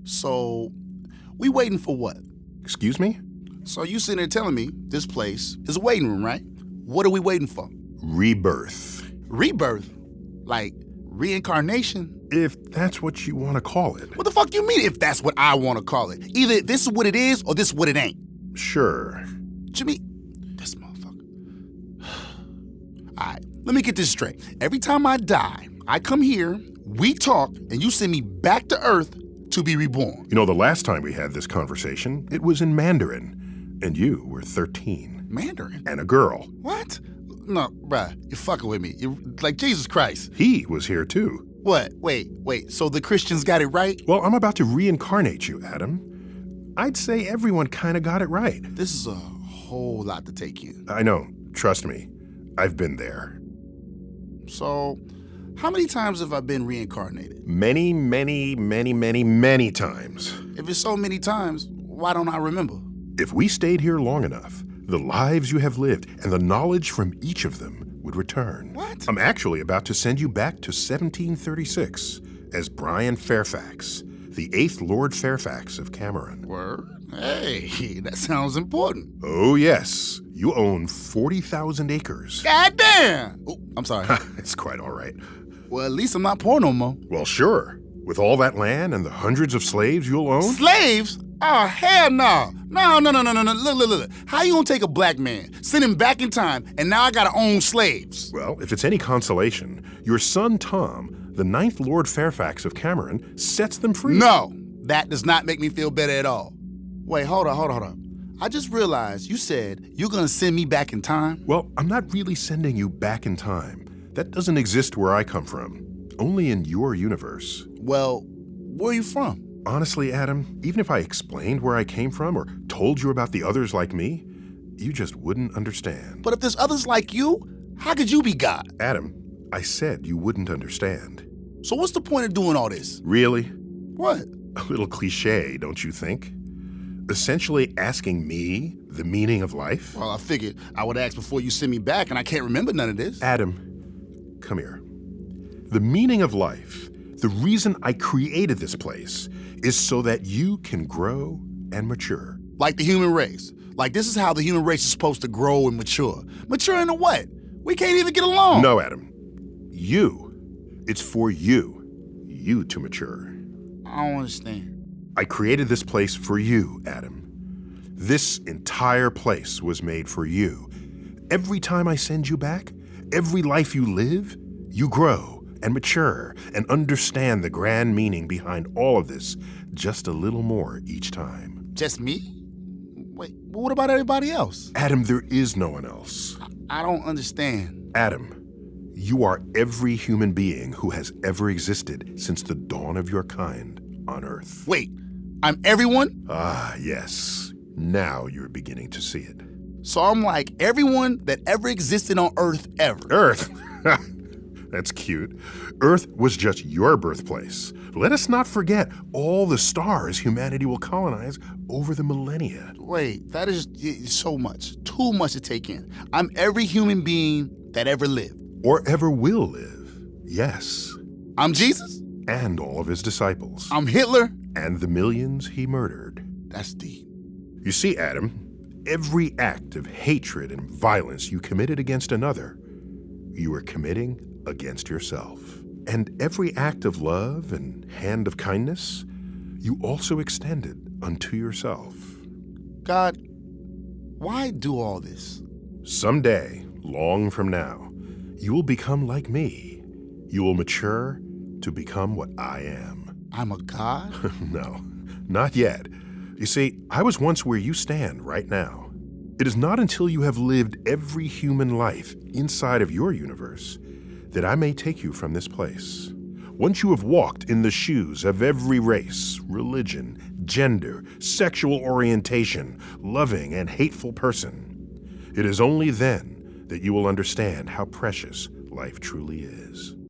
So, we waiting for what? Excuse me? So you sitting there telling me this place is a waiting room, right? What are we waiting for? Rebirth. Rebirth? Like reincarnation? If that's what you want to call it. What the fuck you mean if that's what I want to call it? Either this is what it is or this is what it ain't. Sure. Jimmy, this motherfucker. All right, let me get this straight. Every time I die, I come here, we talk, and you send me back to Earth to be reborn. You know, the last time we had this conversation, it was in Mandarin, and you were 13. Mandarin? And a girl. What? No, bruh, you're fucking with me. You're like, Jesus Christ. He was here too. What? Wait, so the Christians got it right? Well, I'm about to reincarnate you, Adam. I'd say everyone kind of got it right. This is a whole lot to take in. I know. Trust me. I've been there. So, how many times have I been reincarnated? Many times. If it's so many times, why don't I remember? If we stayed here long enough, the lives you have lived and the knowledge from each of them would return. What? I'm actually about to send you back to 1736 as Brian Fairfax, the 8th Lord Fairfax of Cameron. Word? Hey, that sounds important. Oh, yes. You own 40,000 acres. Goddamn! Oh, I'm sorry. It's quite all right. Well, at least I'm not poor no more. Well, sure. With all that land and the hundreds of slaves you'll own? Slaves? Oh, hell no. No. Look. How you gonna take a black man, send him back in time, and now I gotta own slaves? Well, if it's any consolation, your son Tom, the 9th Lord Fairfax of Cameron, sets them free. No, that does not make me feel better at all. Wait, hold on. I just realized you said you're gonna send me back in time? Well, I'm not really sending you back in time. That doesn't exist where I come from. Only in your universe. Well, where are you from? Honestly, Adam, even if I explained where I came from or told you about the others like me, you just wouldn't understand. But if there's others like you, how could you be God? Adam, I said you wouldn't understand. So what's the point of doing all this? Really? What? A little cliche, don't you think? Essentially asking me the meaning of life? Well, I figured I would ask before you send me back, and I can't remember none of this. Adam, come here. The meaning of life, the reason I created this place, is so that you can grow and mature. Like the human race. Like this is how the human race is supposed to grow and mature. Mature into what? We can't even get along. No, Adam. You. It's for you. You to mature. I don't understand. I created this place for you, Adam. This entire place was made for you. Every time I send you back, every life you live, you grow and mature and understand the grand meaning behind all of this just a little more each time. Just me? Wait, but what about everybody else? Adam, there is no one else. I don't understand. Adam, you are every human being who has ever existed since the dawn of your kind on Earth. Wait, I'm everyone? Ah, yes. Now you're beginning to see it. So I'm like everyone that ever existed on Earth ever. Earth? That's cute. Earth was just your birthplace. Let us not forget all the stars humanity will colonize over the millennia. Wait, that is so much. Too much to take in. I'm every human being that ever lived. Or ever will live. Yes. I'm Jesus? And all of his disciples. I'm Hitler? And the millions he murdered. That's deep. You see, Adam, every act of hatred and violence you committed against another, you were committing against yourself. And every act of love and hand of kindness, you also extended unto yourself. God, why do all this? Someday, long from now, you will become like me. You will mature to become what I am. I'm a god? No, not yet. You see, I was once where you stand right now. It is not until you have lived every human life inside of your universe that I may take you from this place. Once you have walked in the shoes of every race, religion, gender, sexual orientation, loving and hateful person, it is only then that you will understand how precious life truly is.